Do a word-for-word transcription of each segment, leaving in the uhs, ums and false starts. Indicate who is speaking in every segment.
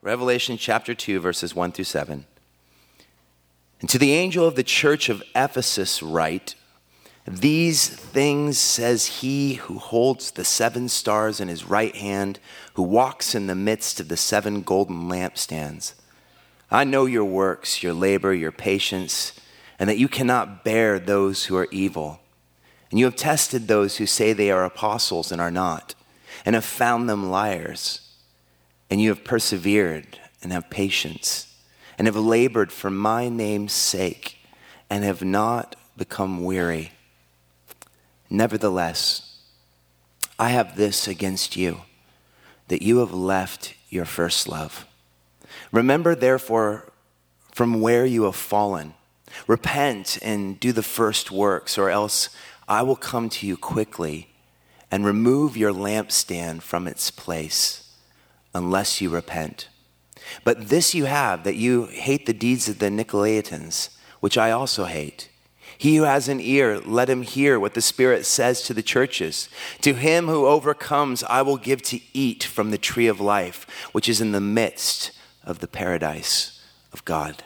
Speaker 1: Revelation chapter two, verses one through seven. And to the angel of the church of Ephesus write, these things says he who holds the seven stars in his right hand, who walks in the midst of the seven golden lampstands. I know your works, your labor, your patience, and that you cannot bear those who are evil. And you have tested those who say they are apostles and are not, and have found them liars. And you have persevered and have patience, and have labored for my name's sake, and have not become weary. Nevertheless, I have this against you, that you have left your first love. Remember, therefore, from where you have fallen. Repent and do the first works, or else I will come to you quickly and remove your lampstand from its place, unless you repent. But this you have, that you hate the deeds of the Nicolaitans, which I also hate. He who has an ear, let him hear what the Spirit says to the churches. To him who overcomes, I will give to eat from the tree of life, which is in the midst of the paradise of God.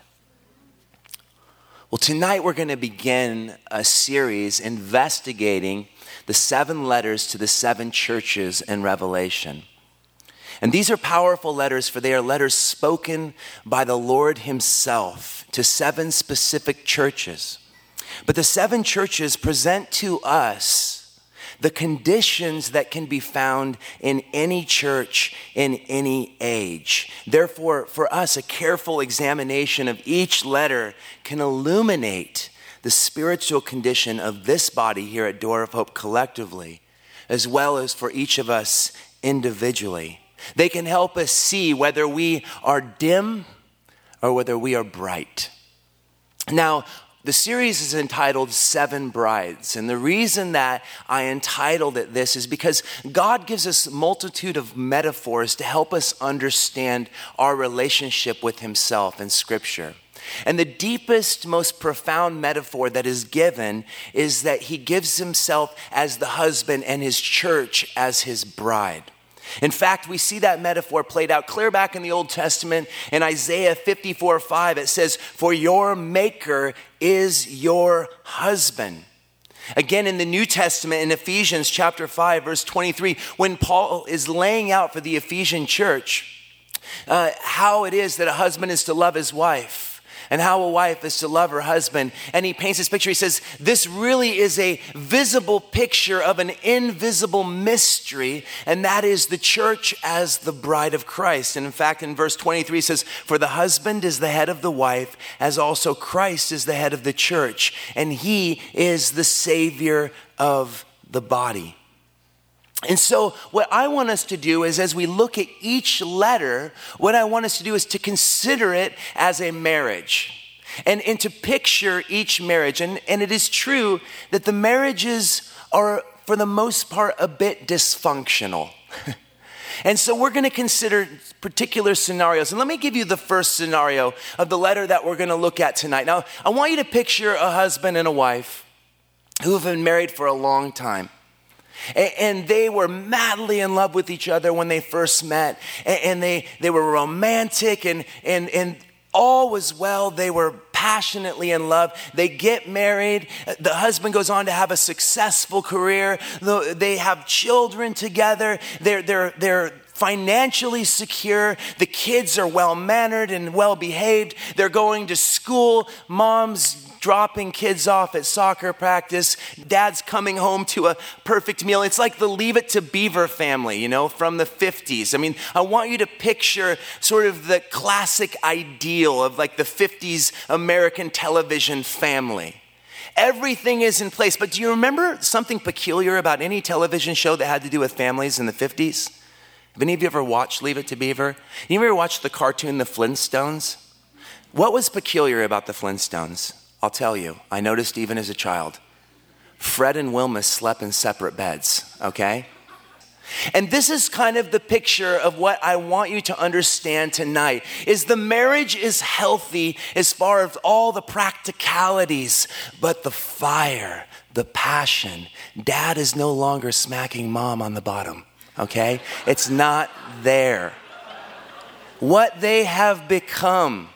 Speaker 1: Well, tonight we're going to begin a series investigating the seven letters to the seven churches in Revelation. And these are powerful letters, for they are letters spoken by the Lord himself to seven specific churches. But the seven churches present to us the conditions that can be found in any church in any age. Therefore, for us, a careful examination of each letter can illuminate the spiritual condition of this body here at Door of Hope collectively, as well as for each of us individually. They can help us see whether we are dim or whether we are bright. Now, the series is entitled Seven Brides. And the reason that I entitled it this is because God gives us a multitude of metaphors to help us understand our relationship with himself in Scripture. And the deepest, most profound metaphor that is given is that he gives himself as the husband and his church as his bride. In fact, we see that metaphor played out clear back in the Old Testament in Isaiah fifty-four five. It says, for your maker is your husband. Again, in the New Testament, in Ephesians chapter five, verse twenty-three, when Paul is laying out for the Ephesian church uh, how it is that a husband is to love his wife, and how a wife is to love her husband. And he paints this picture. He says, this really is a visible picture of an invisible mystery, and that is the church as the bride of Christ. And in fact, in verse twenty-three, it says, for the husband is the head of the wife, as also Christ is the head of the church, and he is the Savior of the body. And so what I want us to do is, as we look at each letter, what I want us to do is to consider it as a marriage and, and to picture each marriage. And, and it is true that the marriages are, for the most part, a bit dysfunctional. And so we're going to consider particular scenarios. And let me give you the first scenario of the letter that we're going to look at tonight. Now, I want you to picture a husband and a wife who have been married for a long time. And they were madly in love with each other when they first met. And they, they were romantic and, and, and all was well. They were passionately in love. They get married. The husband goes on to have a successful career. They have children together. They're, they're, they're financially secure. The kids are well-mannered and well-behaved. They're going to school. Mom's dropping kids off at soccer practice. Dad's coming home to a perfect meal. It's like the Leave It to Beaver family, you know, from the fifties. I mean, I want you to picture sort of the classic ideal of like the fifties American television family. Everything is in place. But do you remember something peculiar about any television show that had to do with families in the fifties? Have any of you ever watched Leave It to Beaver? You ever watched the cartoon The Flintstones? What was peculiar about the Flintstones? I'll tell you, I noticed even as a child, Fred and Wilma slept in separate beds, okay? And this is kind of the picture of what I want you to understand tonight, is the marriage is healthy as far as all the practicalities, but the fire, the passion, dad is no longer smacking mom on the bottom, okay? It's not there. What they have become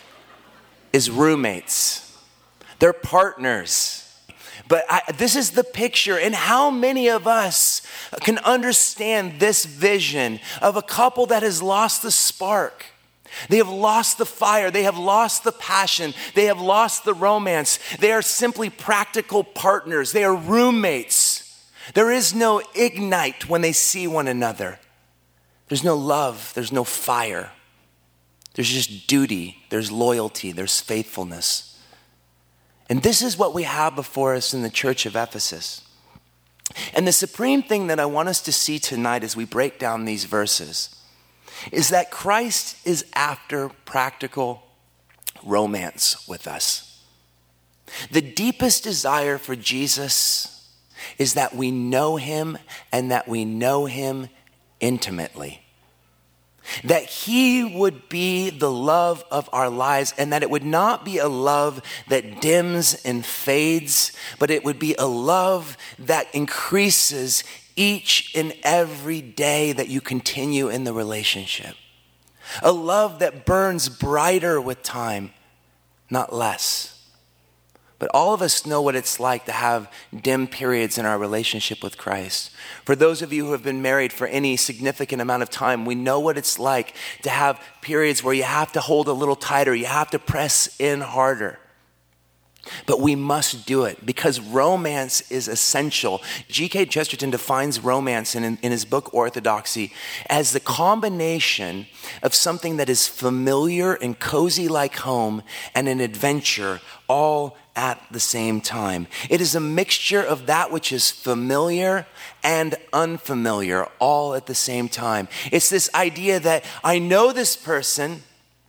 Speaker 1: is roommates. They're partners. But I, this is the picture, and how many of us can understand this vision of a couple that has lost the spark? They have lost the fire. They have lost the passion. They have lost the romance. They are simply practical partners. They are roommates. There is no ignite when they see one another. There's no love. There's no fire. There's just duty. There's loyalty. There's faithfulness. And this is what we have before us in the church of Ephesus. And the supreme thing that I want us to see tonight as we break down these verses is that Christ is after practical romance with us. The deepest desire for Jesus is that we know him and that we know him intimately. That he would be the love of our lives, and that it would not be a love that dims and fades, but it would be a love that increases each and every day that you continue in the relationship. A love that burns brighter with time, not less. But all of us know what it's like to have dim periods in our relationship with Christ. For those of you who have been married for any significant amount of time, we know what it's like to have periods where you have to hold a little tighter, you have to press in harder. But we must do it because romance is essential. G K Chesterton defines romance in, in his book Orthodoxy as the combination of something that is familiar and cozy like home and an adventure all at the same time. It is a mixture of that which is familiar and unfamiliar all at the same time. It's this idea that I know this person,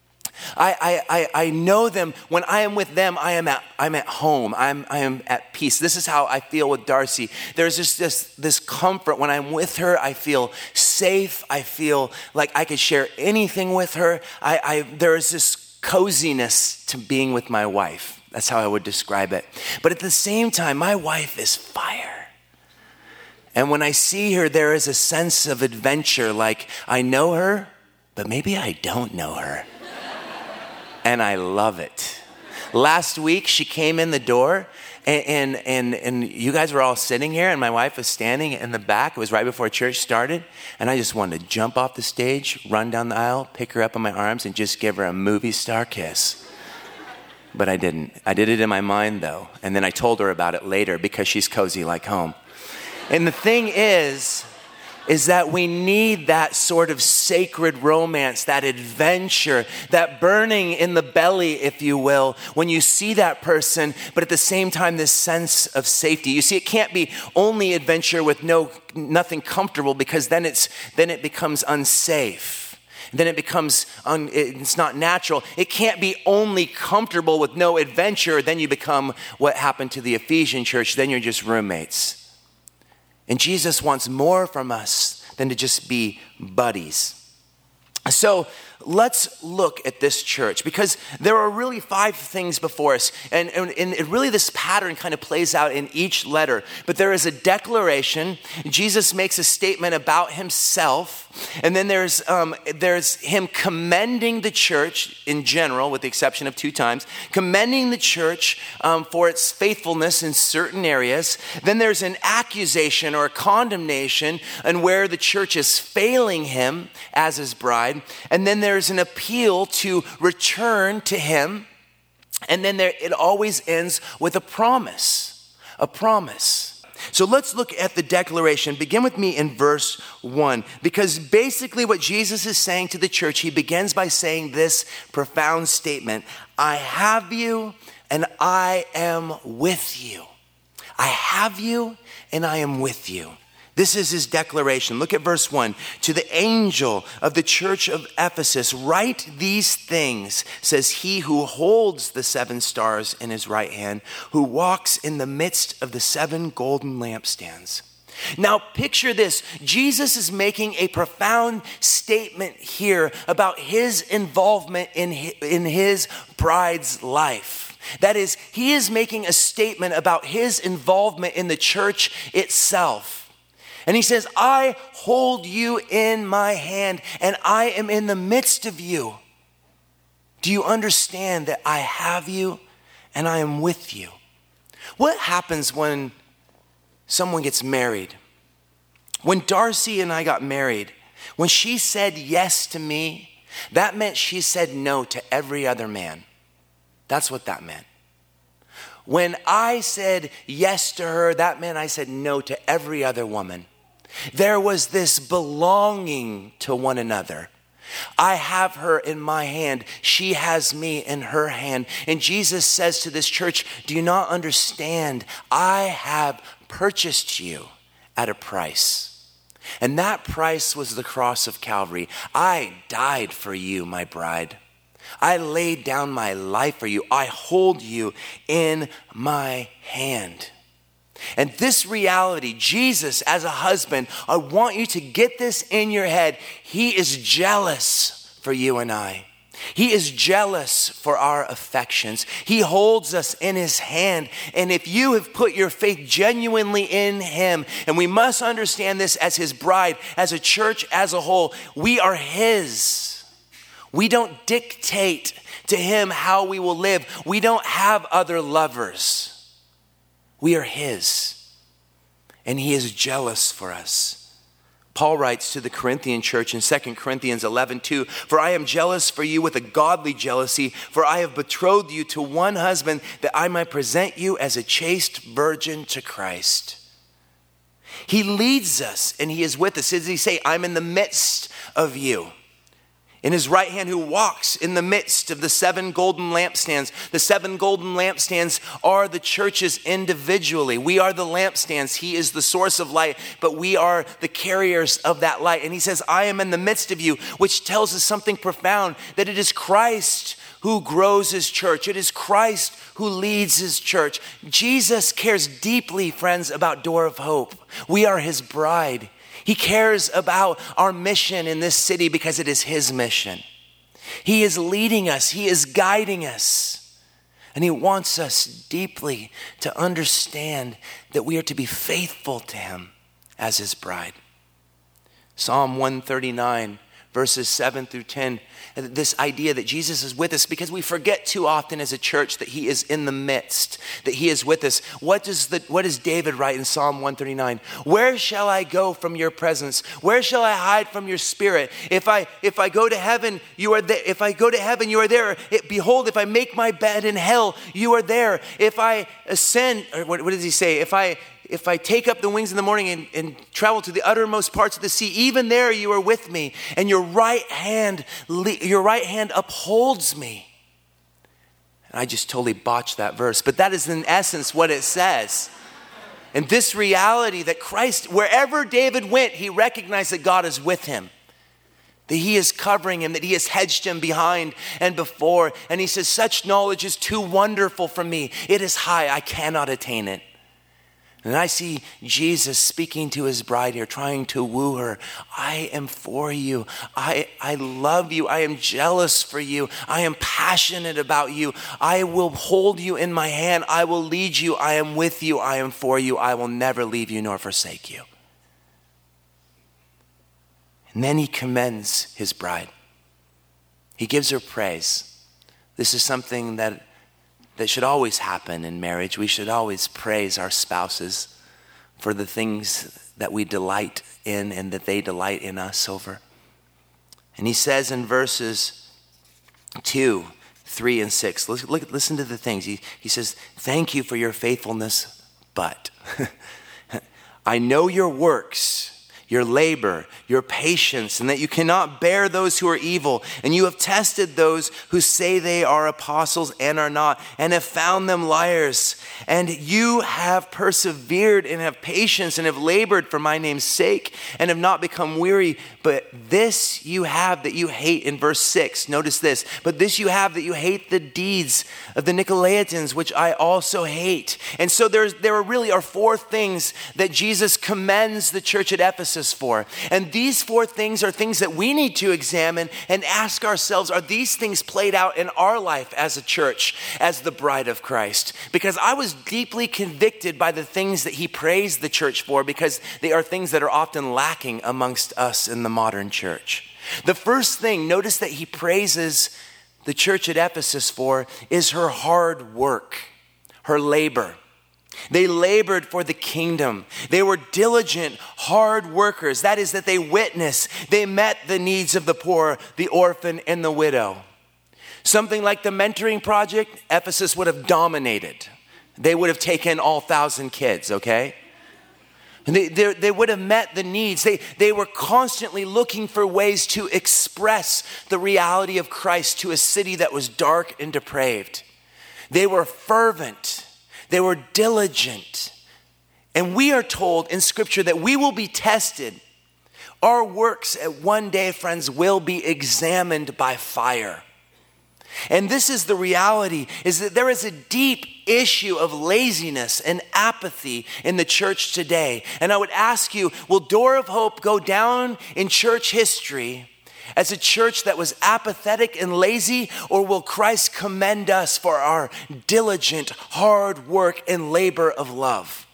Speaker 1: I, I, I know them. When I am with them, I am at, I'm at home. I'm, I am at peace. This is how I feel with Darcy. There's just this, this comfort. When I'm with her, I feel safe. I feel like I could share anything with her. I, I, there's this coziness to being with my wife. That's how I would describe it. But at the same time, my wife is fire. And when I see her, there is a sense of adventure. Like I know her, but maybe I don't know her. And I love it. Last week, she came in the door, and, and and and you guys were all sitting here, and my wife was standing in the back. It was right before church started, and I just wanted to jump off the stage, run down the aisle, pick her up in my arms, and just give her a movie star kiss. But I didn't. I did it in my mind, though, and then I told her about it later because she's cozy like home. And the thing is... is that we need that sort of sacred romance, that adventure, that burning in the belly, if you will, when you see that person, but at the same time, this sense of safety. You see, it can't be only adventure with no nothing comfortable, because then it's then it becomes unsafe. Then it becomes, un, it's not natural. It can't be only comfortable with no adventure. Then you become what happened to the Ephesian church. Then you're just roommates. And Jesus wants more from us than to just be buddies. So let's look at this church, because there are really five things before us. And, and, and it really this pattern kind of plays out in each letter. But there is a declaration. Jesus makes a statement about himself. And then there's um, there's him commending the church in general, with the exception of two times, commending the church um, for its faithfulness in certain areas. Then there's an accusation or a condemnation, and where the church is failing him as his bride. And then there's an appeal to return to him. And then there, it always ends with a promise, a promise. So let's look at the declaration. Begin with me in verse one, because basically what Jesus is saying to the church, he begins by saying this profound statement: I have you and I am with you. I have you and I am with you. This is his declaration. Look at verse one. To the angel of the church of Ephesus, write these things, says he who holds the seven stars in his right hand, who walks in the midst of the seven golden lampstands. Now picture this. Jesus is making a profound statement here about his involvement in his, in his bride's life. That is, he is making a statement about his involvement in the church itself. And he says, I hold you in my hand and I am in the midst of you. Do you understand that I have you and I am with you? What happens when someone gets married? When Darcy and I got married, when she said yes to me, that meant she said no to every other man. That's what that meant. When I said yes to her, that meant I said no to every other woman. There was this belonging to one another. I have her in my hand. She has me in her hand. And Jesus says to this church, do you not understand? I have purchased you at a price. And that price was the cross of Calvary. I died for you, my bride. I laid down my life for you. I hold you in my hand. And this reality, Jesus as a husband, I want you to get this in your head. He is jealous for you and I. He is jealous for our affections. He holds us in his hand. And if you have put your faith genuinely in him, and we must understand this as his bride, as a church as a whole, we are his. We don't dictate to him how we will live. We don't have other lovers. We are his, and he is jealous for us. Paul writes to the Corinthian church in Second Corinthians eleven two, for I am jealous for you with a godly jealousy, for I have betrothed you to one husband that I might present you as a chaste virgin to Christ. He leads us and he is with us. Does he say, I'm in the midst of you? In his right hand, who walks in the midst of the seven golden lampstands. The seven golden lampstands are the churches individually. We are the lampstands. He is the source of light, but we are the carriers of that light. And he says, I am in the midst of you, which tells us something profound, that it is Christ who grows his church. It is Christ who leads his church. Jesus cares deeply, friends, about Door of Hope. We are his bride. He cares about our mission in this city because it is his mission. He is leading us. He is guiding us. And he wants us deeply to understand that we are to be faithful to him as his bride. Psalm one thirty-nine, verses seven through ten, this idea that Jesus is with us, because we forget too often as a church that he is in the midst, that he is with us. What does the what does David write in Psalm one thirty-nine? Where shall I go from your presence? Where shall I hide from your spirit? If I if I go to heaven, you are there. If I go to heaven, you are there. It, behold, if I make my bed in hell, you are there. If I ascend, or what, what does he say? If I If I take up the wings in the morning and, and travel to the uttermost parts of the sea, even there you are with me, and your right hand, your right hand upholds me. And I just totally botched that verse, but that is in essence what it says. And this reality that Christ, wherever David went, he recognized that God is with him, that he is covering him, that he has hedged him behind and before. And he says, such knowledge is too wonderful for me. It is high, I cannot attain it. And I see Jesus speaking to his bride here, trying to woo her. I am for you. I, I love you. I am jealous for you. I am passionate about you. I will hold you in my hand. I will lead you. I am with you. I am for you. I will never leave you nor forsake you. And then he commends his bride. He gives her praise. This is something that That should always happen in marriage. We should always praise our spouses for the things that we delight in and that they delight in us over. And he says in verses two, three, and six, look, look, listen to the things. He, he says, thank you for your faithfulness, but I know your works, your labor, your patience, and that you cannot bear those who are evil. And you have tested those who say they are apostles and are not, and have found them liars. And you have persevered and have patience and have labored for my name's sake and have not become weary. But this you have that you hate, in verse six. Notice this. But this you have that you hate the deeds of the Nicolaitans, which I also hate. And so there's, there really are four things that Jesus commends the church at Ephesus Ephesus for. And these four things are things that we need to examine and ask ourselves, are these things played out in our life as a church, as the bride of Christ? Because I was deeply convicted by the things that he praised the church for, because they are things that are often lacking amongst us in the modern church. The first thing, notice that he praises the church at Ephesus for, is her hard work, her labor. They labored for the kingdom. They were diligent, hard workers. That is, that they witnessed, they met the needs of the poor, the orphan, and the widow. Something like the mentoring project, Ephesus would have dominated. They would have taken all thousand kids, okay? And they, they, they would have met the needs. They, they were constantly looking for ways to express the reality of Christ to a city that was dark and depraved. They were fervent. They were diligent. And we are told in Scripture that we will be tested. Our works at one day, friends, will be examined by fire. And this is the reality, is that there is a deep issue of laziness and apathy in the church today. And I would ask you, will Door of Hope go down in church history as a church that was apathetic and lazy, or will Christ commend us for our diligent, hard work and labor of love?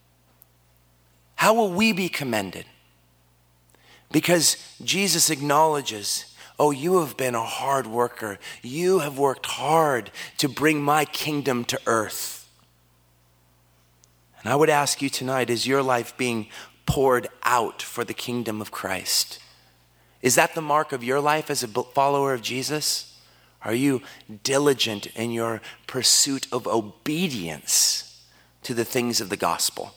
Speaker 1: How will we be commended? Because Jesus acknowledges, oh, you have been a hard worker. You have worked hard to bring my kingdom to earth. And I would ask you tonight, is your life being poured out for the kingdom of Christ? Is that the mark of your life as a follower of Jesus? Are you diligent in your pursuit of obedience to the things of the gospel?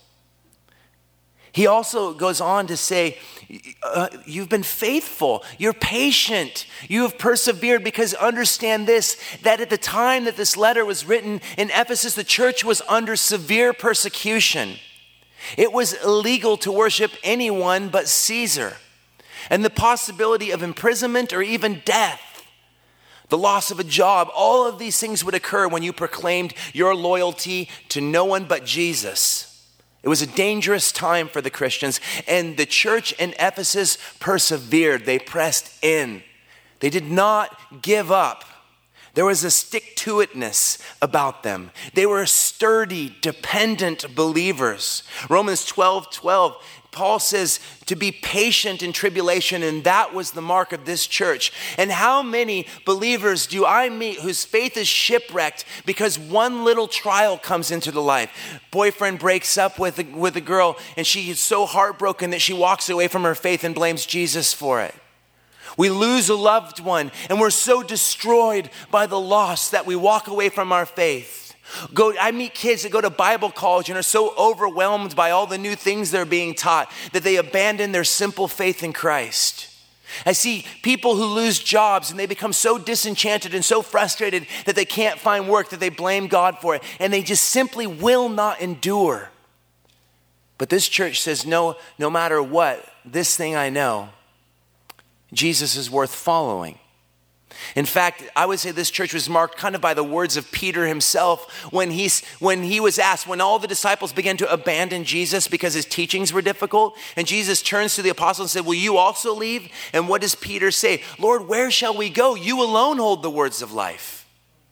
Speaker 1: He also goes on to say, uh, you've been faithful, you're patient, you have persevered, because understand this, that at the time that this letter was written in Ephesus, the church was under severe persecution. It was illegal to worship anyone but Caesar. And the possibility of imprisonment or even death, the loss of a job, all of these things would occur when you proclaimed your loyalty to no one but Jesus. It was a dangerous time for the Christians, and the church in Ephesus persevered. They pressed in. They did not give up. There was a stick-to-itness about them. They were sturdy, dependent believers. Romans twelve twelve, Paul says to be patient in tribulation, and that was the mark of this church. And how many believers do I meet whose faith is shipwrecked because one little trial comes into the life? Boyfriend breaks up with a, with a girl, and she is so heartbroken that she walks away from her faith and blames Jesus for it. We lose a loved one, and we're so destroyed by the loss that we walk away from our faith. Go, I meet kids that go to Bible college and are so overwhelmed by all the new things they're being taught that they abandon their simple faith in Christ. I see people who lose jobs and they become so disenchanted and so frustrated that they can't find work, that they blame God for it, and they just simply will not endure. But this church says, no, no matter what, this thing I know, Jesus is worth following. In fact, I would say this church was marked kind of by the words of Peter himself when, he's, when he was asked, when all the disciples began to abandon Jesus because his teachings were difficult, and Jesus turns to the apostles and said, will you also leave? And what does Peter say? Lord, where shall we go? You alone hold the words of life.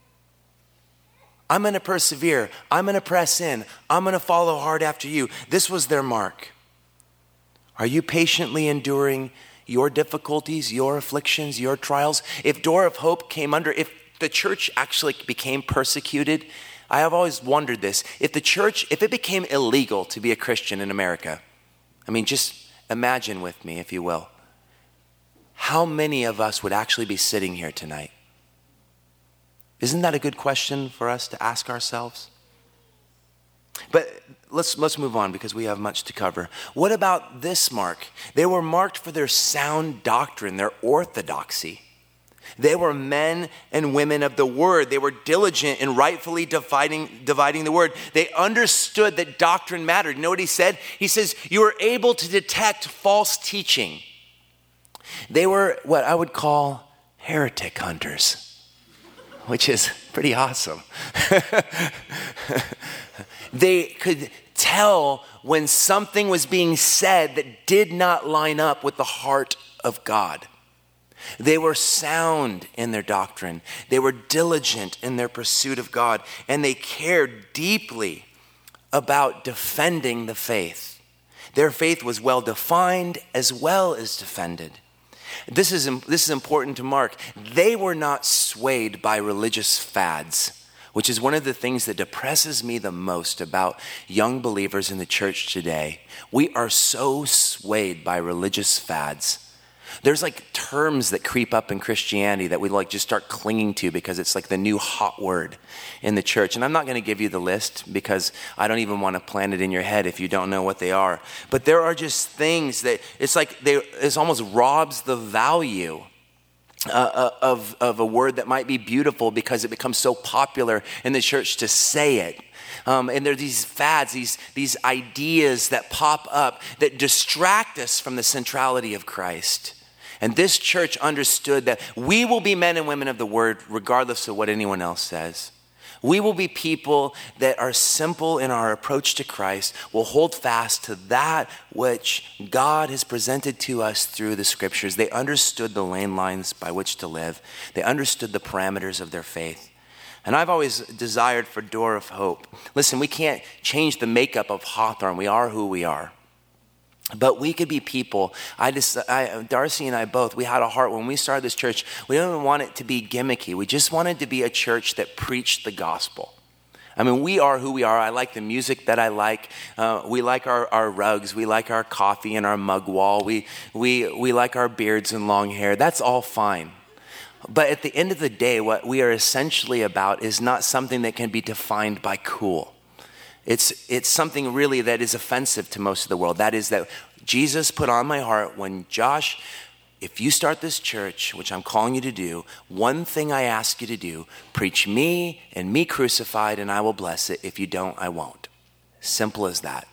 Speaker 1: I'm going to persevere. I'm going to press in. I'm going to follow hard after you. This was their mark. Are you patiently enduring your difficulties, your afflictions, your trials? If Door of Hope came under, if the church actually became persecuted, I have always wondered this. If the church, if it became illegal to be a Christian in America, I mean, just imagine with me, if you will, how many of us would actually be sitting here tonight? Isn't that a good question for us to ask ourselves? But let's let's move on because we have much to cover. What about this mark? They were marked for their sound doctrine, their orthodoxy. They were men and women of the word. They were diligent in rightfully dividing, dividing the word. They understood that doctrine mattered. You know what he said? He says, you were able to detect false teaching. They were what I would call heretic hunters, which is pretty awesome. They could tell when something was being said that did not line up with the heart of God. They were sound in their doctrine. They were diligent in their pursuit of God, and they cared deeply about defending the faith. Their faith was well defined as well as defended. This is, this is important to mark. They were not swayed by religious fads, which is one of the things that depresses me the most about young believers in the church today. We are so swayed by religious fads. There's like terms that creep up in Christianity that we like just start clinging to because it's like the new hot word in the church. And I'm not going to give you the list because I don't even want to plant it in your head if you don't know what they are. But there are just things that it's like they, it almost robs the value uh, of, of a word that might be beautiful because it becomes so popular in the church to say it. Um, and there are these fads, these, these ideas that pop up that distract us from the centrality of Christ. And this church understood that we will be men and women of the word regardless of what anyone else says. We will be people that are simple in our approach to Christ, will hold fast to that which God has presented to us through the scriptures. They understood the lane lines by which to live. They understood the parameters of their faith. And I've always desired for Door of Hope. Listen, we can't change the makeup of Hawthorne. We are who we are. But we could be people. I just, I, Darcy and I both, we had a heart when we started this church. We didn't want it to be gimmicky. We just wanted to be a church that preached the gospel. I mean, we are who we are. I like the music that I like. Uh, we like our, our rugs. We like our coffee and our mug wall. We, we, we like our beards and long hair. That's all fine. But at the end of the day, what we are essentially about is not something that can be defined by cool. It's it's something really that is offensive to most of the world. That is that Jesus put on my heart when, Josh, if you start this church, which I'm calling you to do, one thing I ask you to do, preach me and me crucified and I will bless it. If you don't, I won't. Simple as that.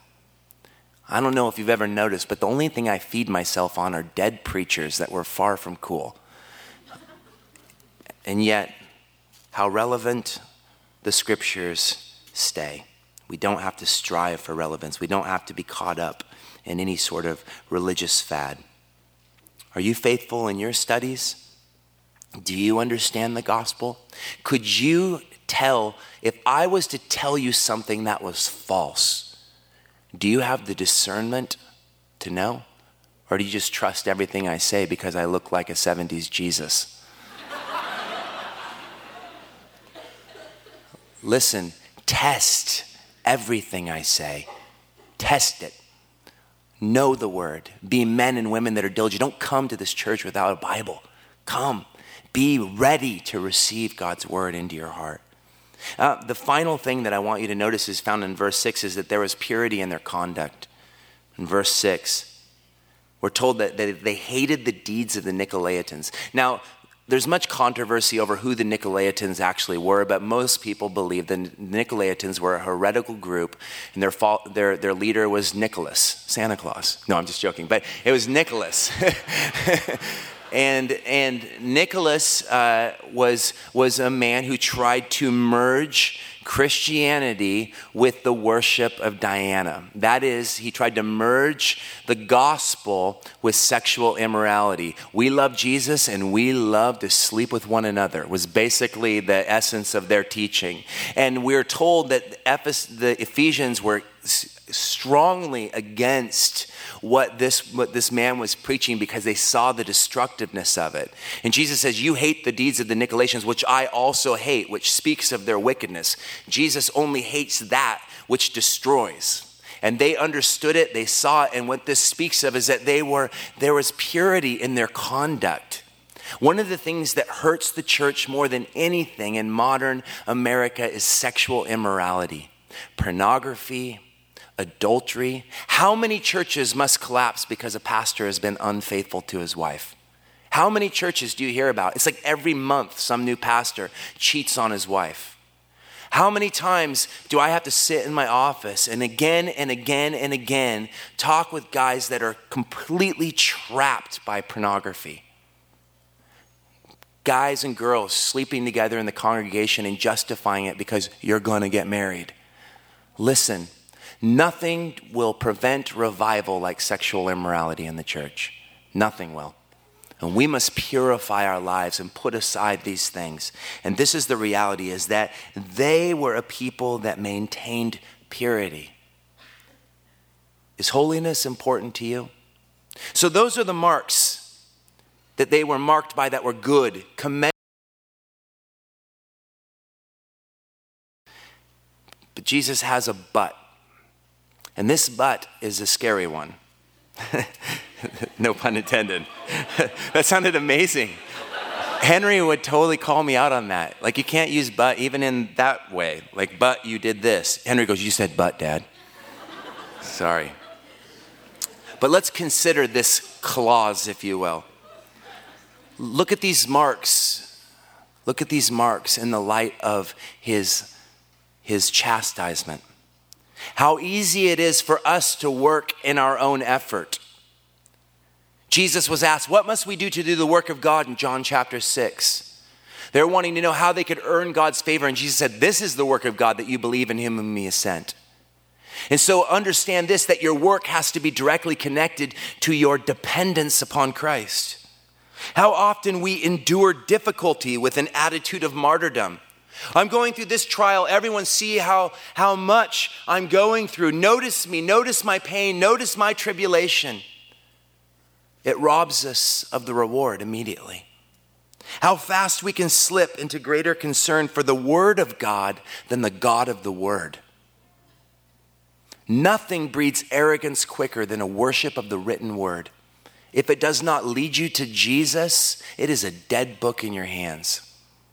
Speaker 1: I don't know if you've ever noticed, but the only thing I feed myself on are dead preachers that were far from cool. And yet, how relevant the scriptures stay. We don't have to strive for relevance. We don't have to be caught up in any sort of religious fad. Are you faithful in your studies? Do you understand the gospel? Could you tell, if I was to tell you something that was false, do you have the discernment to know? Or do you just trust everything I say because I look like a seventies Jesus? Listen, test everything I say. Test it. Know the word. Be men and women that are diligent. Don't come to this church without a Bible. Come. Be ready to receive God's word into your heart. Uh, the final thing that I want you to notice is found in verse six is that there was purity in their conduct. In verse six, we're told that, that they hated the deeds of the Nicolaitans. Now, there's much controversy over who the Nicolaitans actually were, but most people believe the Nicolaitans were a heretical group, and their their their leader was Nicholas, Santa Claus. No, I'm just joking, but it was Nicholas. and and Nicholas uh, was was a man who tried to merge Christianity with the worship of Diana. That is, he tried to merge the gospel with sexual immorality. We love Jesus and we love to sleep with one another was basically the essence of their teaching. And we're told that the Ephesians were strongly against what this what this man was preaching because they saw the destructiveness of it. And Jesus says, you hate the deeds of the Nicolaitans, which I also hate, which speaks of their wickedness. Jesus only hates that which destroys. And they understood it, they saw it, and what this speaks of is that they were there was purity in their conduct. One of the things that hurts the church more than anything in modern America is sexual immorality, pornography, adultery. How many churches must collapse because a pastor has been unfaithful to his wife? How many churches do you hear about? It's like every month some new pastor cheats on his wife. How many times do I have to sit in my office and again and again and again talk with guys that are completely trapped by pornography? Guys and girls sleeping together in the congregation and justifying it because you're going to get married. Listen, Nothing will prevent revival like sexual immorality in the church. Nothing will. And we must purify our lives and put aside these things. And this is the reality, is that they were a people that maintained purity. Is holiness important to you? So those are the marks that they were marked by that were good, commendable. But Jesus has a but. And this but is a scary one. No pun intended. That sounded amazing. Henry would totally call me out on that. Like, you can't use but even in that way. Like, but you did this. Henry goes, you said but, Dad. Sorry. But let's consider this clause, if you will. Look at these marks. Look at these marks in the light of his, his chastisement. How easy it is for us to work in our own effort. Jesus was asked, what must we do to do the work of God in John chapter six? They're wanting to know how they could earn God's favor. And Jesus said, this is the work of God, that you believe in him whom he has sent. And so understand this, that your work has to be directly connected to your dependence upon Christ. How often we endure difficulty with an attitude of martyrdom. I'm going through this trial. Everyone see how, how much I'm going through. Notice me. Notice my pain. Notice my tribulation. It robs us of the reward immediately. How fast we can slip into greater concern for the word of God than the God of the word. Nothing breeds arrogance quicker than a worship of the written word. If it does not lead you to Jesus, it is a dead book in your hands.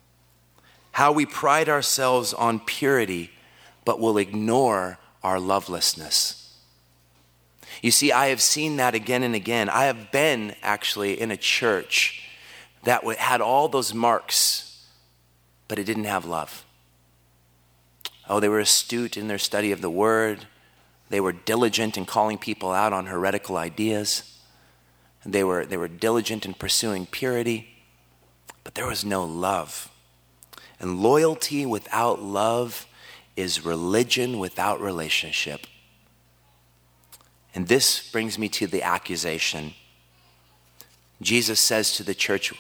Speaker 1: How we pride ourselves on purity, but will ignore our lovelessness. You see, I have seen that again and again. I have been actually in a church that had all those marks, but it didn't have love. Oh, they were astute in their study of the word. They were diligent in calling people out on heretical ideas. They were, they were diligent in pursuing purity, but there was no love. And loyalty without love is religion without relationship. And this brings me to the accusation. Jesus says to the church,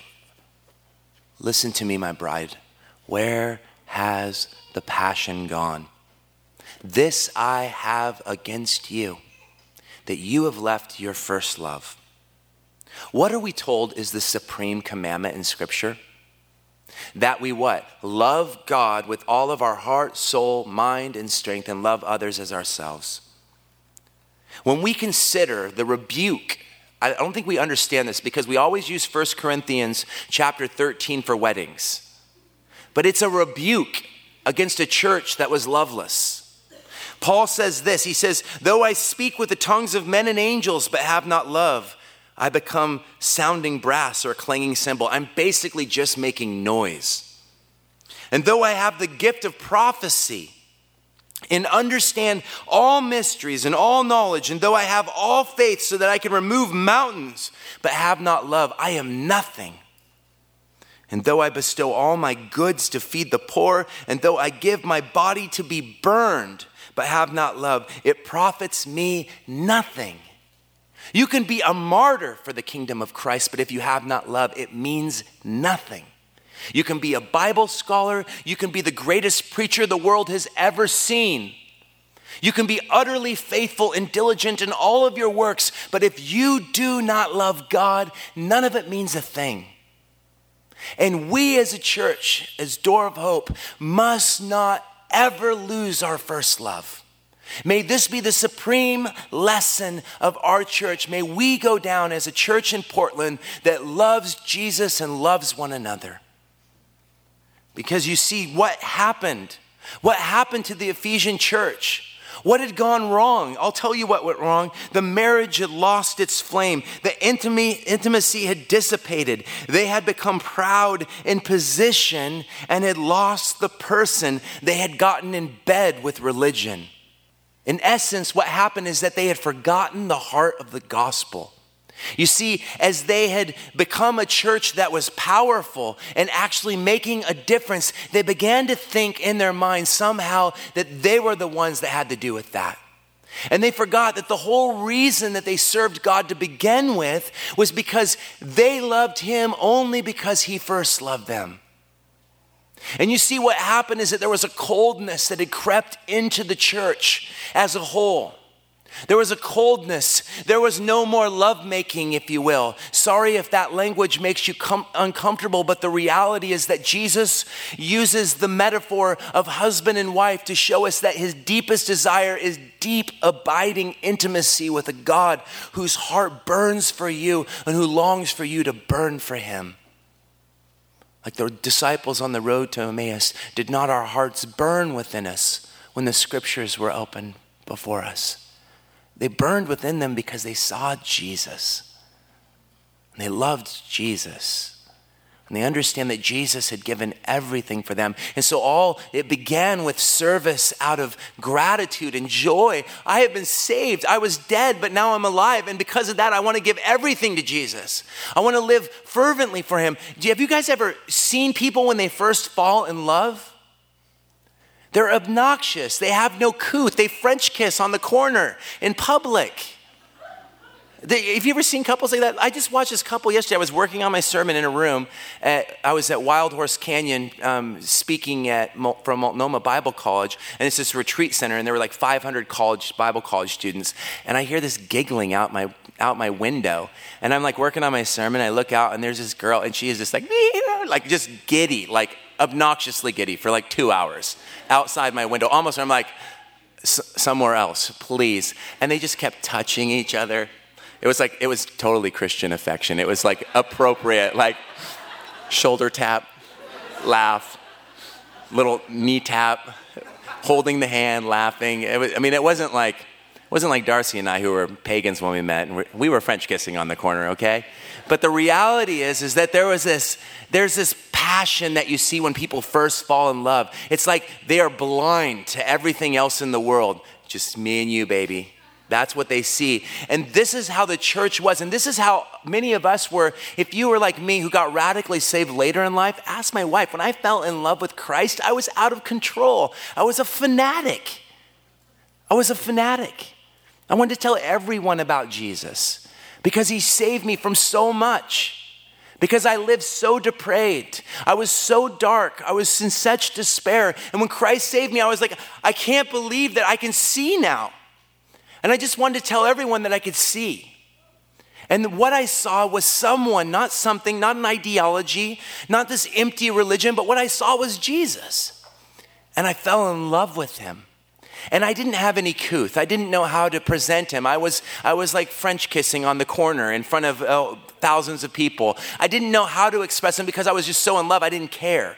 Speaker 1: listen to me, my bride. Where has the passion gone? This I have against you, that you have left your first love. What are we told is the supreme commandment in Scripture? That we what? Love God with all of our heart, soul, mind, and strength, and love others as ourselves. When we consider the rebuke, I don't think we understand this because we always use First Corinthians chapter thirteen for weddings. But it's a rebuke against a church that was loveless. Paul says this, he says, though I speak with the tongues of men and angels but have not love, I become sounding brass or a clanging cymbal. I'm basically just making noise. And though I have the gift of prophecy and understand all mysteries and all knowledge, and though I have all faith so that I can remove mountains, but have not love, I am nothing. And though I bestow all my goods to feed the poor, and though I give my body to be burned, but have not love, it profits me nothing. You can be a martyr for the kingdom of Christ, but if you have not love, it means nothing. You can be a Bible scholar. You can be the greatest preacher the world has ever seen. You can be utterly faithful and diligent in all of your works, but if you do not love God, none of it means a thing. And we as a church, as Door of Hope, must not ever lose our first love. May this be the supreme lesson of our church. May we go down as a church in Portland that loves Jesus and loves one another. Because you see what happened. What happened to the Ephesian church? What had gone wrong? I'll tell you what went wrong. The marriage had lost its flame. The intimacy had dissipated. They had become proud in position and had lost the person. They had gotten in bed with religion. In essence, what happened is that they had forgotten the heart of the gospel. You see, as they had become a church that was powerful and actually making a difference, they began to think in their minds somehow that they were the ones that had to do with that. And they forgot that the whole reason that they served God to begin with was because they loved him only because he first loved them. And you see what happened is that there was a coldness that had crept into the church as a whole. There was a coldness. There was no more lovemaking, if you will. Sorry if that language makes you com- uncomfortable, but the reality is that Jesus uses the metaphor of husband and wife to show us that his deepest desire is deep, abiding intimacy with a God whose heart burns for you and who longs for you to burn for him. Like the disciples on the road to Emmaus, did not our hearts burn within us when the scriptures were opened before us? They burned within them because they saw Jesus. And they loved Jesus. And they understand that Jesus had given everything for them. And so all, it began with service out of gratitude and joy. I have been saved. I was dead, but now I'm alive. And because of that, I want to give everything to Jesus. I want to live fervently for him. Have you guys ever seen people when they first fall in love? They're obnoxious. They have no couth. They French kiss on the corner in public. They, have you ever seen couples like that? I just watched this couple yesterday. I was working on my sermon in a room. At, I was at Wild Horse Canyon um, speaking at from Multnomah Bible College, and it's this retreat center, and there were like five hundred college Bible college students. And I hear this giggling out my out my window, and I'm like working on my sermon. I look out, and there's this girl, and she is just like like just giddy, like obnoxiously giddy for like two hours outside my window. Almost, I'm like, somewhere else, please. And they just kept touching each other. It was like, it was totally Christian affection. It was like appropriate, like shoulder tap, laugh, little knee tap, holding the hand, laughing. It was, I mean, it wasn't like, it wasn't like Darcy and I who were pagans when we met, and we were French kissing on the corner, okay? But the reality is, is that there was this, there's this passion that you see when people first fall in love. It's like they are blind to everything else in the world. Just me and you, baby. That's what they see. And this is how the church was. And this is how many of us were. If you were like me who got radically saved later in life, ask my wife. When I fell in love with Christ, I was out of control. I was a fanatic. I was a fanatic. I wanted to tell everyone about Jesus because he saved me from so much. Because I lived so depraved. I was so dark. I was in such despair. And when Christ saved me, I was like, I can't believe that I can see now. And I just wanted to tell everyone that I could see. And what I saw was someone, not something, not an ideology, not this empty religion, but what I saw was Jesus. And I fell in love with him. And I didn't have any couth. I didn't know how to present him. I was I was like French kissing on the corner in front of uh, thousands of people. I didn't know how to express him because I was just so in love. I didn't care.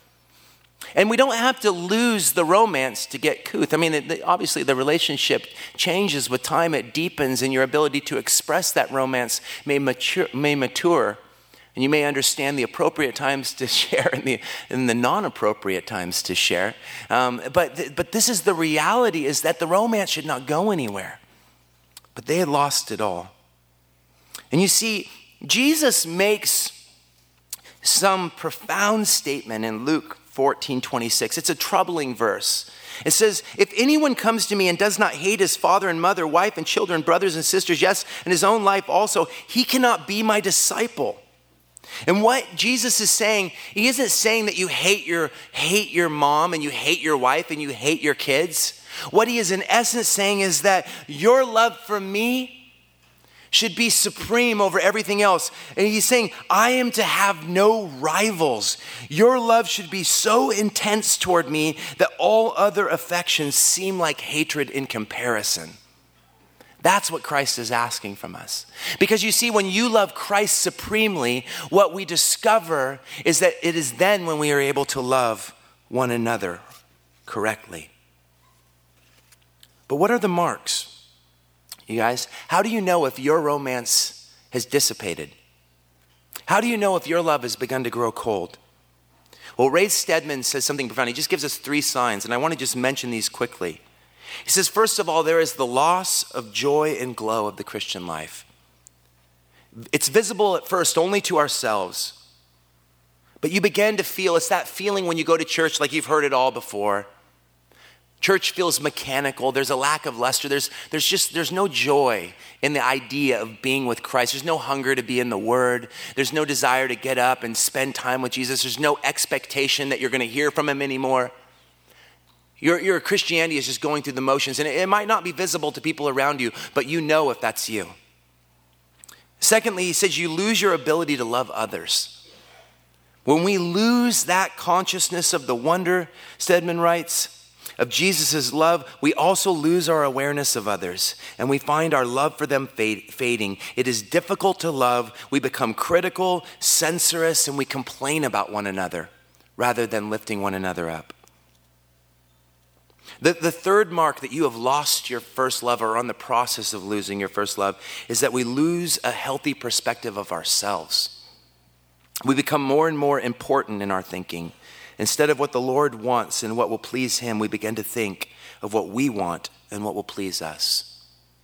Speaker 1: And we don't have to lose the romance to get couth. I mean, it, the, obviously the relationship changes with time. It deepens, and your ability to express that romance may mature, may mature. And you may understand the appropriate times to share and the, and the non-appropriate times to share. Um, but, th- but this is the reality, is that the romance should not go anywhere. But they had lost it all. And you see, Jesus makes some profound statement in Luke fourteen twenty-six. It's a troubling verse. It says, if anyone comes to me and does not hate his father and mother, wife and children, brothers and sisters, yes, and his own life also, he cannot be my disciple. And what Jesus is saying, he isn't saying that you hate your hate your mom and you hate your wife and you hate your kids. What he is in essence saying is that your love for me should be supreme over everything else. And he's saying, I am to have no rivals. Your love should be so intense toward me that all other affections seem like hatred in comparison. That's what Christ is asking from us. Because you see, when you love Christ supremely, what we discover is that it is then when we are able to love one another correctly. But what are the marks? You guys, how do you know if your romance has dissipated? How do you know if your love has begun to grow cold? Well, Ray Stedman says something profound. He just gives us three signs, and I want to just mention these quickly. He says, first of all, there is the loss of joy and glow of the Christian life. It's visible at first only to ourselves. But you begin to feel, it's that feeling when you go to church like you've heard it all before. Church feels mechanical. There's a lack of luster. There's, there's just, there's no joy in the idea of being with Christ. There's no hunger to be in the Word. There's no desire to get up and spend time with Jesus. There's no expectation that you're going to hear from him anymore. Your, your Christianity is just going through the motions, and it, it might not be visible to people around you, but you know if that's you. Secondly, he says you lose your ability to love others. When we lose that consciousness of the wonder, Stedman writes, of Jesus' love, we also lose our awareness of others, and we find our love for them fade, fading. It is difficult to love. We become critical, censorious, and we complain about one another rather than lifting one another up. The, the third mark that you have lost your first love or are on the process of losing your first love is that we lose a healthy perspective of ourselves. We become more and more important in our thinking. Instead of what the Lord wants and what will please him, we begin to think of what we want and what will please us.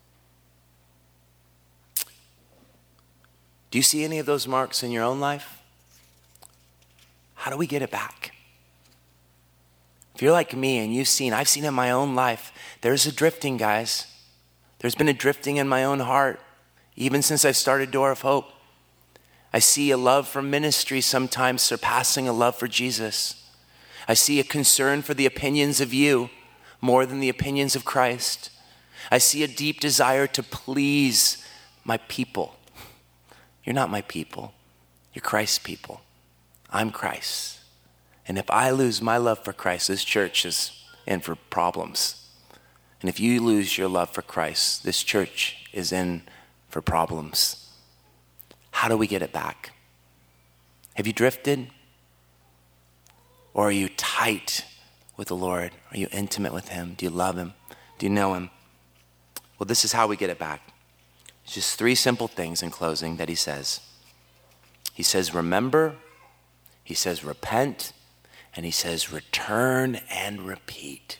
Speaker 1: Do you see any of those marks in your own life? How do we get it back? If you're like me and you've seen, I've seen in my own life, there's a drifting, guys. There's been a drifting in my own heart, even since I started Door of Hope. I see a love for ministry sometimes surpassing a love for Jesus. I see a concern for the opinions of you more than the opinions of Christ. I see a deep desire to please my people. You're not my people. You're Christ's people. I'm Christ. And if I lose my love for Christ, this church is in for problems. And if you lose your love for Christ, this church is in for problems. How do we get it back? Have you drifted? Or are you tight with the Lord? Are you intimate with him? Do you love him? Do you know him? Well, this is how we get it back. It's just three simple things in closing that he says. He says, remember. He says, repent. And he says, return and repeat.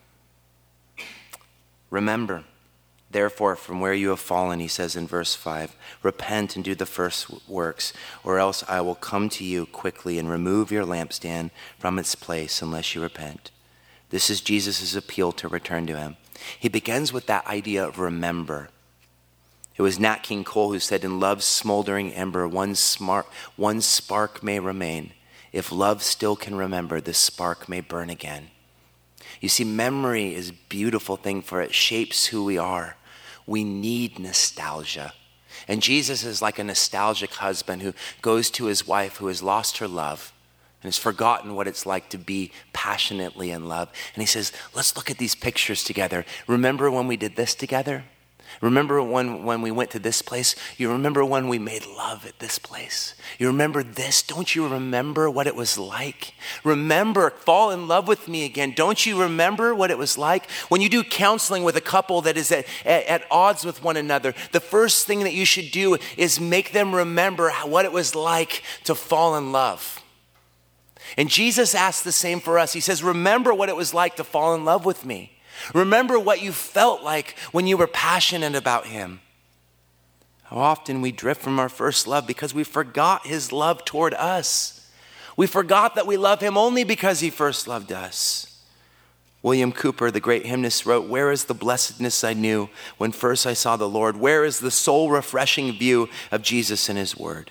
Speaker 1: Remember, therefore, from where you have fallen, he says in verse five, repent and do the first works, or else I will come to you quickly and remove your lampstand from its place unless you repent. This is Jesus' appeal to return to him. He begins with that idea of remember. It was Nat King Cole who said, in love's smoldering ember, one, smart, one spark may remain. If love still can remember, the spark may burn again. You see, memory is a beautiful thing, for it shapes who we are. We need nostalgia. And Jesus is like a nostalgic husband who goes to his wife who has lost her love and has forgotten what it's like to be passionately in love. And he says, let's look at these pictures together. Remember when we did this together? Remember when, when we went to this place? You remember when we made love at this place? You remember this? Don't you remember what it was like? Remember, fall in love with me again. Don't you remember what it was like? When you do counseling with a couple that is at, at, at odds with one another, the first thing that you should do is make them remember how, what it was like to fall in love. And Jesus asks the same for us. He says, remember what it was like to fall in love with me. Remember what you felt like when you were passionate about him. How often we drift from our first love because we forgot his love toward us. We forgot that we love him only because he first loved us. William Cooper, the great hymnist, wrote, where is the blessedness I knew when first I saw the Lord? Where is the soul-refreshing view of Jesus and his word?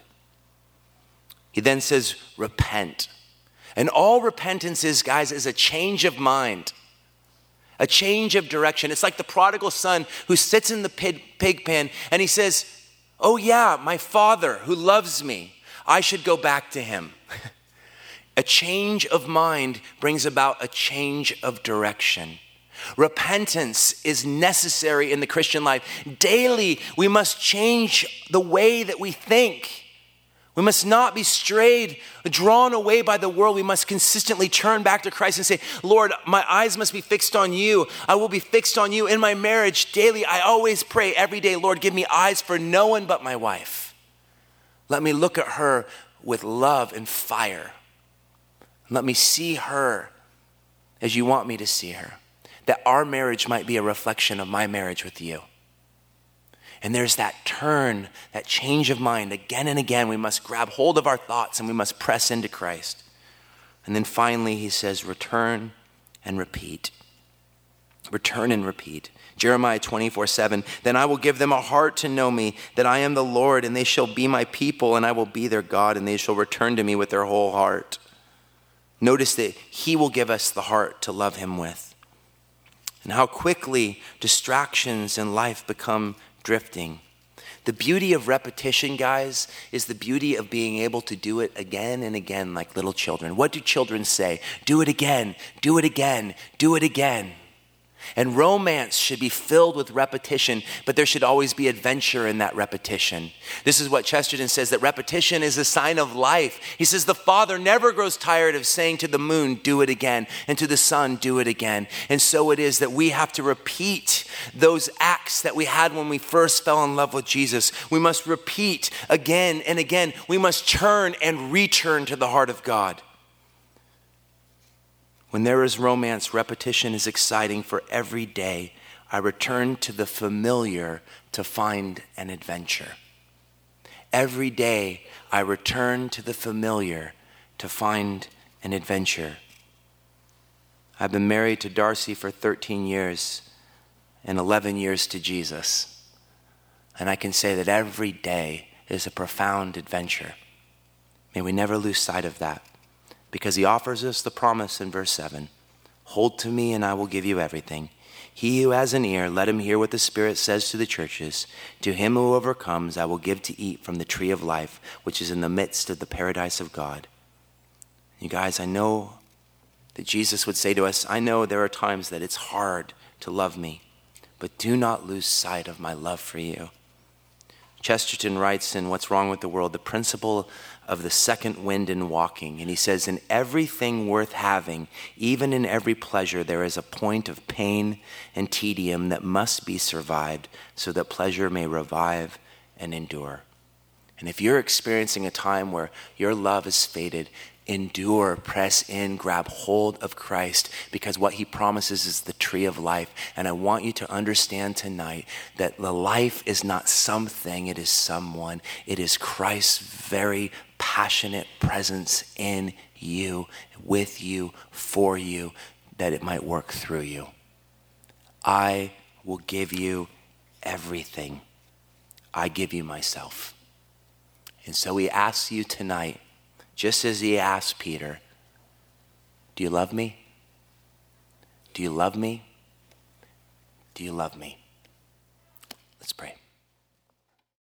Speaker 1: He then says, repent. And all repentance is, guys, is a change of mind. A change of direction. It's like the prodigal son who sits in the pig, pig pen and he says, oh yeah, my father who loves me, I should go back to him. A change of mind brings about a change of direction. Repentance is necessary in the Christian life. Daily, we must change the way that we think. We must not be strayed, drawn away by the world. We must consistently turn back to Christ and say, Lord, my eyes must be fixed on you. I will be fixed on you in my marriage daily. I always pray every day, Lord, give me eyes for no one but my wife. Let me look at her with love and fire. Let me see her as you want me to see her. That our marriage might be a reflection of my marriage with you. And there's that turn, that change of mind. Again and again, we must grab hold of our thoughts and we must press into Christ. And then finally, he says, return and repeat. Return and repeat. Jeremiah twenty-four seven, then I will give them a heart to know me, that I am the Lord, and they shall be my people, and I will be their God, and they shall return to me with their whole heart. Notice that he will give us the heart to love him with. And how quickly distractions in life become drifting. The beauty of repetition, guys, is the beauty of being able to do it again and again like little children. What do children say? Do it again, do it again, do it again. And romance should be filled with repetition, but there should always be adventure in that repetition. This is what Chesterton says, that repetition is a sign of life. He says the Father never grows tired of saying to the moon, do it again, and to the sun, do it again. And so it is that we have to repeat those acts that we had when we first fell in love with Jesus. We must repeat again and again. We must turn and return to the heart of God. When there is romance, repetition is exciting, for every day I return to the familiar to find an adventure. Every day I return to the familiar to find an adventure. I've been married to Darcy for thirteen years and eleven years to Jesus. And I can say that every day is a profound adventure. May we never lose sight of that. Because he offers us the promise in verse seven, hold to me and I will give you everything. He who has an ear, let him hear what the Spirit says to the churches. To him who overcomes, I will give to eat from the tree of life, which is in the midst of the paradise of God. You guys, I know that Jesus would say to us, I know there are times that it's hard to love me, but do not lose sight of my love for you. Chesterton writes in What's Wrong with the World, the principle of the second wind in walking. And he says, in everything worth having, even in every pleasure, there is a point of pain and tedium that must be survived so that pleasure may revive and endure. And if you're experiencing a time where your love is faded, endure, press in, grab hold of Christ, because what he promises is the tree of life. And I want you to understand tonight that the life is not something, it is someone. It is Christ's very passionate presence in you, with you, for you, that it might work through you. I will give you everything. I give you myself. And so he asks you tonight, just as he asked Peter, do you love me? Do you love me? Do you love me? Let's pray.